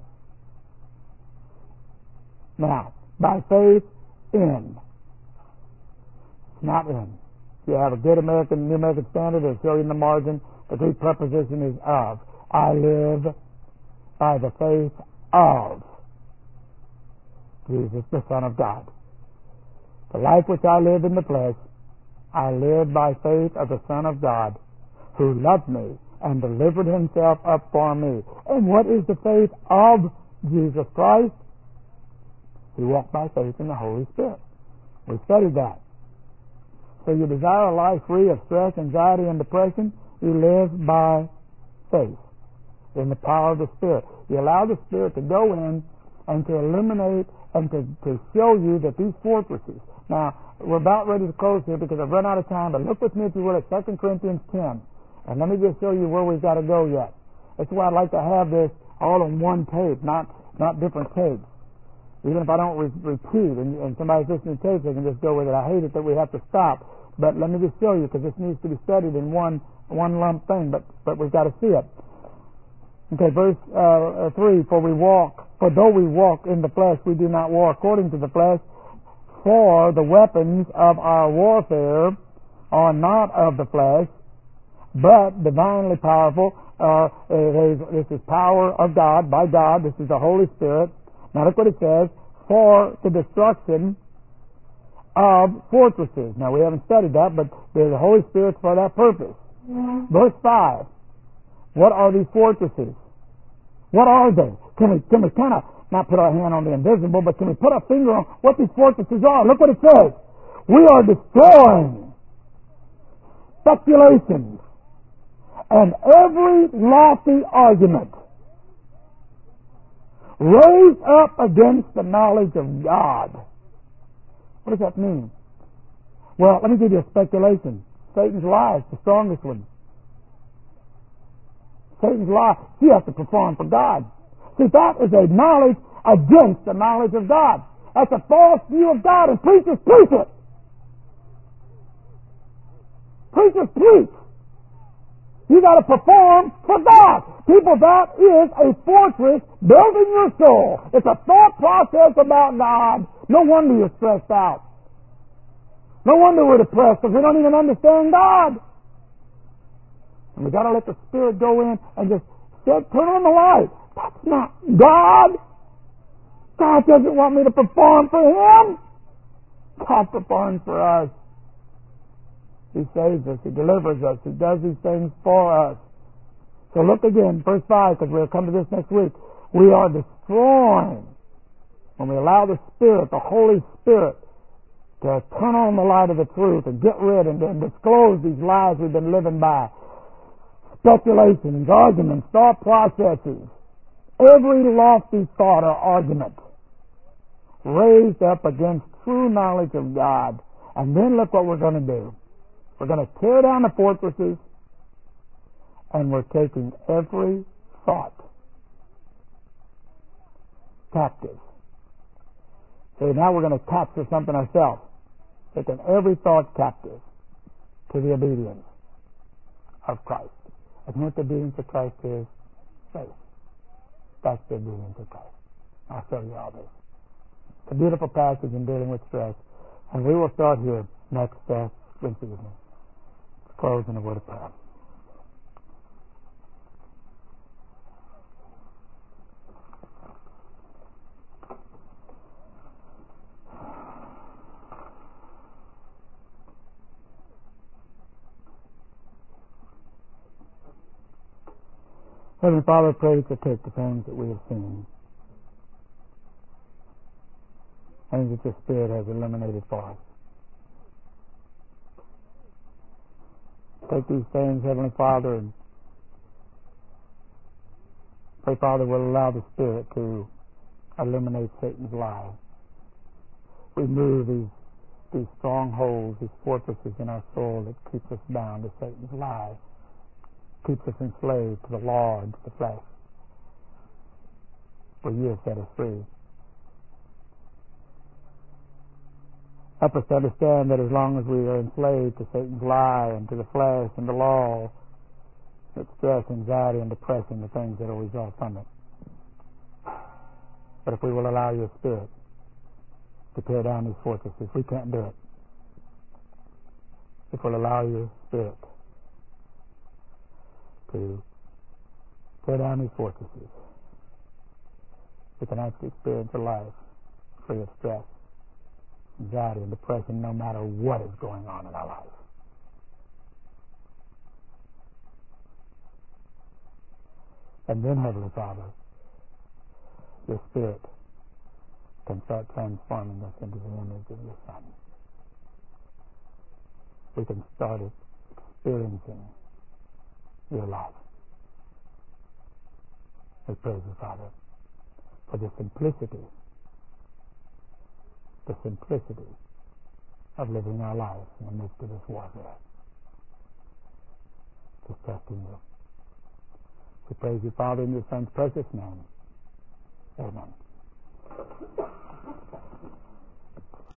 Now, by faith in. It's not in. If you have a good New American Standard, it'll show you in the margin, the Greek preposition is of. I live by the faith of Jesus, the Son of God. The life which I live in the flesh, I live by faith of the Son of God, who loved me and delivered himself up for me. And what is the faith of Jesus Christ? He walked by faith in the Holy Spirit. We studied that. So you desire a life free of stress, anxiety, and depression, you live by faith in the power of the Spirit. You allow the Spirit to go in and to illuminate and to show you that these fortresses. Now, we're about ready to close here because I've run out of time, but look with me, if you will, at 2 Corinthians 10. And let me just show you where we've got to go yet. That's why I'd like to have this all on one tape, not different tapes. Even if I don't repeat and somebody's listening to tapes, they can just go with it. I hate it that we have to stop. But let me just show you, because this needs to be studied in one lump thing, but we've got to see it. Okay, verse 3, for though we walk in the flesh, we do not war according to the flesh, for the weapons of our warfare are not of the flesh, but divinely powerful. This is power of God, by God. This is the Holy Spirit. Now look what it says, for the destruction of fortresses. Now we haven't studied that, but the Holy Spirit's for that purpose. Verse 5, what are these fortresses? What are they? Can we kind of not put our hand on the invisible, but can we put our finger on what these fortresses are? Look what it says. We are destroying speculations and every lofty argument raised up against the knowledge of God. What does that mean? Well, let me give you a speculation. Satan's lie is the strongest one. Satan's lie, he has to perform for God. See, that is a knowledge against the knowledge of God. That's a false view of God, and preachers preach it. Preachers preach. You got to perform for God. People, that is a fortress built in your soul. It's a thought process about God. No wonder you're stressed out. No wonder we're depressed, because we don't even understand God. And we got to let the Spirit go in and just turn on the light. That's not God. God doesn't want me to perform for Him. God performs for us. He saves us. He delivers us. He does these things for us. So look again, verse 5, because we'll come to this next week. We are destroying, when we allow the Spirit, the Holy Spirit, to turn on the light of the truth and get rid and disclose these lies we've been living by. Speculations, arguments, thought processes, every lofty thought or argument raised up against true knowledge of God. And then look what we're going to do. We're going to tear down the fortresses, and we're taking every thought captive. So now we're going to capture something ourselves. Taking every thought captive to the obedience of Christ. And what the obedience of Christ is? Faith. That's the obedience of Christ. I'll show you all this. It's a beautiful passage in dealing with stress. And we will start here next Wednesday evening. Close in a word of prayer. Heavenly Father, I pray to take the things that we have seen, things that your Spirit has eliminated for us. Take these things, Heavenly Father, and pray, Father, will allow the Spirit to eliminate Satan's lie. Remove these strongholds, these fortresses in our soul that keep us bound to Satan's lie, keeps us enslaved to the law and to the flesh. For you have set us free. Help us to understand that as long as we are enslaved to Satan's lie and to the flesh and the law, that stress, anxiety, and depression are things that will result from it. But if we will allow your Spirit to tear down these fortresses, we can't do it. If we'll allow your Spirit to tear down these fortresses, we can actually experience a life free of stress, anxiety, and depression, no matter what is going on in our life. And then, Heavenly Father, your Spirit can start transforming us into the image of your Son. We can start experiencing your life. We praise you, Father, for the simplicity of living our lives in the midst of this warfare. Just trusting you. We praise you, Father, in your Son's precious name. Amen.